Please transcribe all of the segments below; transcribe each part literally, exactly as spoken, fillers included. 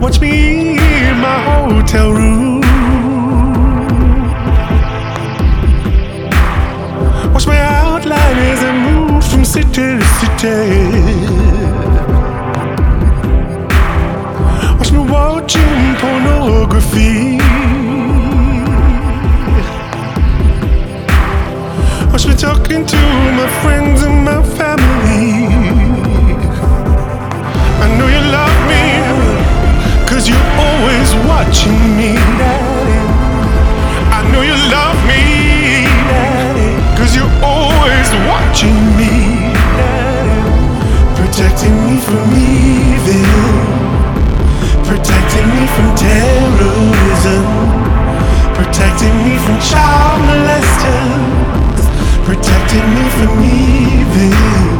Watch me in my hotel room. Watch my outline as I move from city to city. Watch me watching pornography. Watch me talking to my friends and my family. I know you love me, cause you're always watching me. I know you love me, cause you're always watching me. Protecting me from evil, protecting me from terrorism, protecting me from child molesters, protecting me from evil.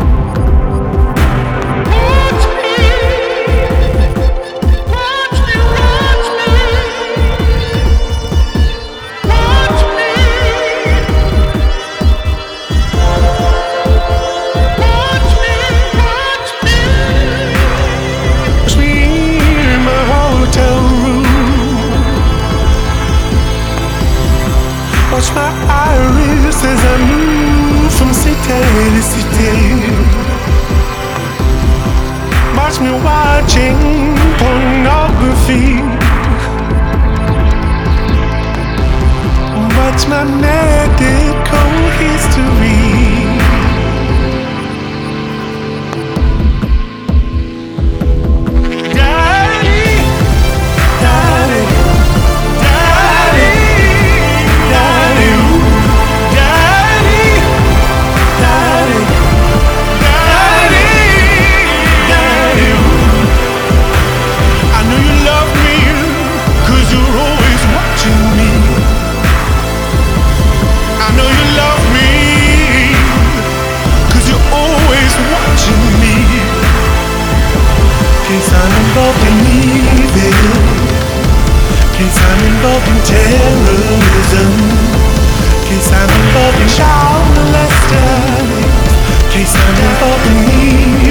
Watch my iris as I move from city to city. Watch me watching pornography. Watch my medical history. Involved in evil, case I'm involved in terrorism, case I'm involved in child molesters, case I'm involved in evil.